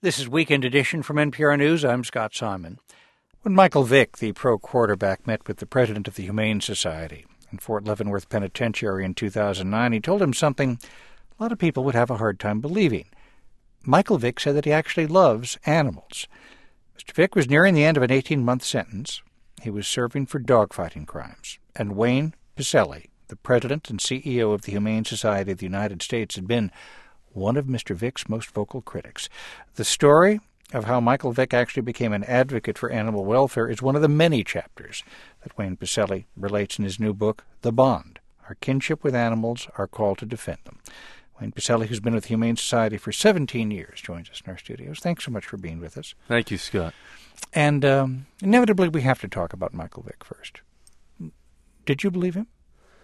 This is Weekend Edition from NPR News. I'm Scott Simon. When Michael Vick, the pro quarterback, met with the president of the Humane Society in Fort Leavenworth Penitentiary in 2009, he told him something a lot of people would have a hard time believing. Michael Vick said that he actually loves animals. Mr. Vick was nearing the end of an 18-month sentence. He was serving for dogfighting crimes. And Wayne Pacelle, the president and CEO of the Humane Society of the United States, had been one of Mr. Vick's most vocal critics. The story of how Michael Vick actually became an advocate for animal welfare is one of the many chapters that Wayne Pacelle relates in his new book, The Bond, Our Kinship with Animals, Our Call to Defend Them. Wayne Pacelle, who's been with the Humane Society for 17 years, joins us in our studios. Thanks so much for being with us. Thank you, Scott. And inevitably, we have to talk about Michael Vick first. Did you believe him?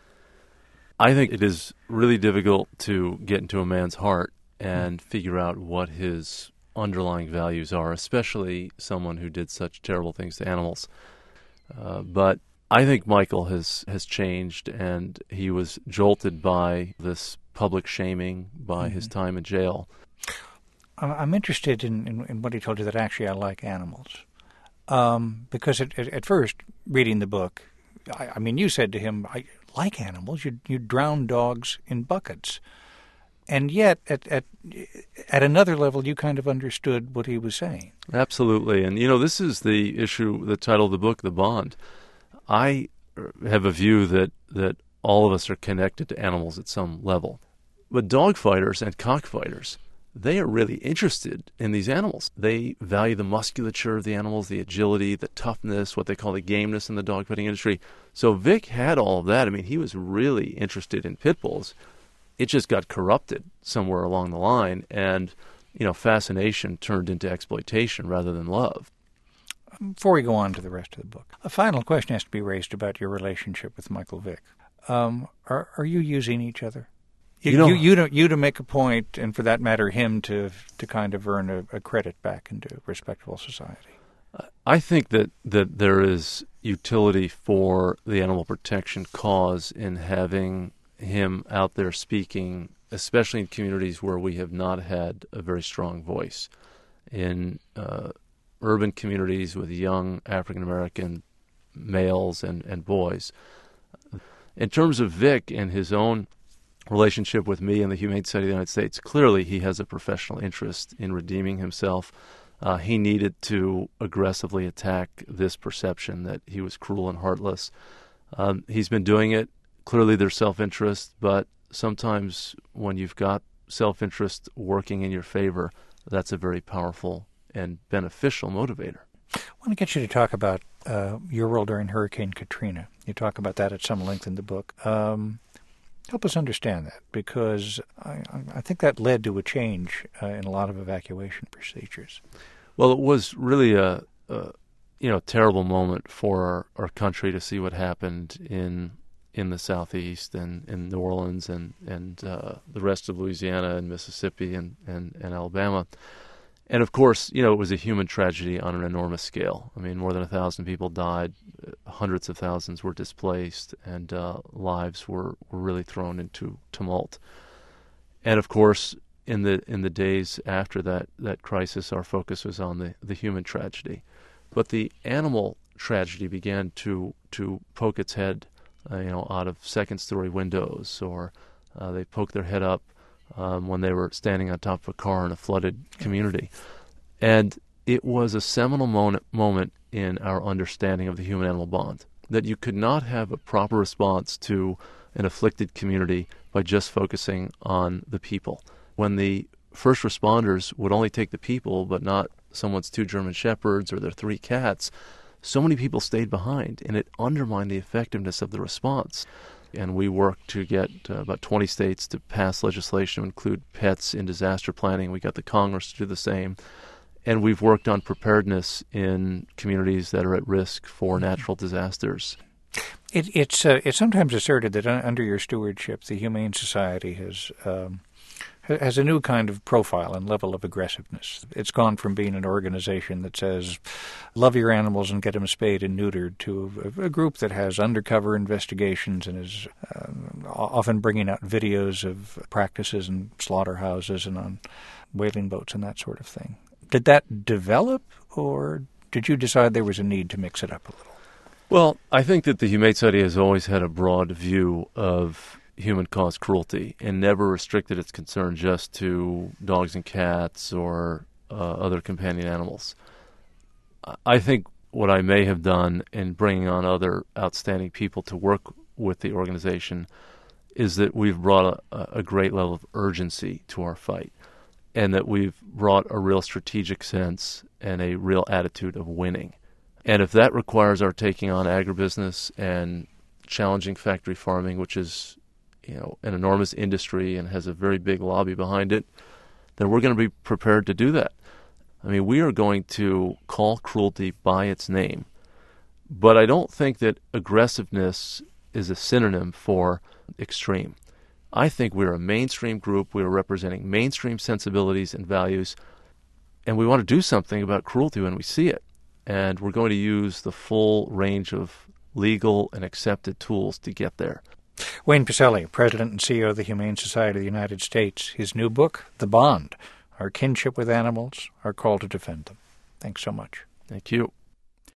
I think it is really difficult to get into a man's heart and figure out what his underlying values are, especially someone who did such terrible things to animals. But I think Michael has changed, and he was jolted by this public shaming, by his time in jail. I'm interested in what he told you, that actually I like animals. Because at first, reading the book, I mean, you said to him, I like animals. You drown dogs in buckets. And yet, at another level, you kind of understood what he was saying. Absolutely. And, this is the issue, the title of the book, The Bond. I have a view that all of us are connected to animals at some level. But dog fighters and cockfighters, they are really interested in these animals. They value the musculature of the animals, the agility, the toughness, what they call the gameness in the dogfighting industry. So Vick had all of that. I mean, he was really interested in pit bulls. It just got corrupted somewhere along the line, and, fascination turned into exploitation rather than love. Before we go on to the rest of the book, a final question has to be raised about your relationship with Michael Vick. Are you using each other? You to make a point, and for that matter, him to kind of earn a credit back into respectable society. I think that there is utility for the animal protection cause in having him out there speaking, especially in communities where we have not had a very strong voice. In urban communities with young African-American males and boys. In terms of Vick and his own relationship with me and the Humane Society of the United States, clearly he has a professional interest in redeeming himself. He needed to aggressively attack this perception that he was cruel and heartless. He's been doing it. Clearly there's self-interest, but sometimes when you've got self-interest working in your favor, that's a very powerful and beneficial motivator. I want to get you to talk about your role during Hurricane Katrina. You talk about that at some length in the book. Help us understand that, because I think that led to a change in a lot of evacuation procedures. Well, it was really a terrible moment for our country to see what happened in the Southeast and in New Orleans and the rest of Louisiana and Mississippi and Alabama. And, of course, it was a human tragedy on an enormous scale. I mean, more than 1,000 people died, hundreds of thousands were displaced, and lives were really thrown into tumult. And, of course, in the days after that crisis, our focus was on the human tragedy. But the animal tragedy began to poke its head, out of second-story windows, or they poked their head up when they were standing on top of a car in a flooded community. And it was a seminal moment in our understanding of the human-animal bond, that you could not have a proper response to an afflicted community by just focusing on the people. When the first responders would only take the people, but not someone's 2 German Shepherds or their 3 cats, so many people stayed behind, and it undermined the effectiveness of the response. And we worked to get about 20 states to pass legislation to include pets in disaster planning. We got the Congress to do the same. And we've worked on preparedness in communities that are at risk for natural disasters. It's sometimes asserted that under your stewardship, the Humane Society has a new kind of profile and level of aggressiveness. It's gone from being an organization that says, love your animals and get them spayed and neutered, to a group that has undercover investigations and is often bringing out videos of practices in slaughterhouses and on whaling boats and that sort of thing. Did that develop, or did you decide there was a need to mix it up a little? Well, I think that the Humane Society has always had a broad view of human-caused cruelty and never restricted its concern just to dogs and cats or other companion animals. I think what I may have done in bringing on other outstanding people to work with the organization is that we've brought a great level of urgency to our fight, and that we've brought a real strategic sense and a real attitude of winning. And if that requires our taking on agribusiness and challenging factory farming, which is, an enormous industry and has a very big lobby behind it, then we're going to be prepared to do that. I mean, we are going to call cruelty by its name. But I don't think that aggressiveness is a synonym for extreme. I think we're a mainstream group. We are representing mainstream sensibilities and values, and we want to do something about cruelty when we see it. And we're going to use the full range of legal and accepted tools to get there. Wayne Pacelle, President and CEO of the Humane Society of the United States. His new book, The Bond, Our Kinship with Animals, Our Call to Defend Them. Thanks so much. Thank you.